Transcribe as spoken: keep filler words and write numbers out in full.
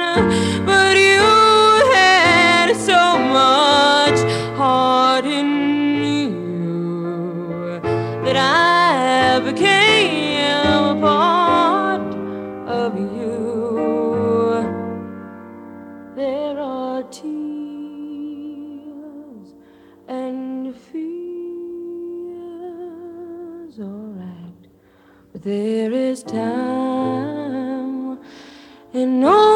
but you had so much heart in you that I became a part of you. There are tears and fears, all right, but there is time and no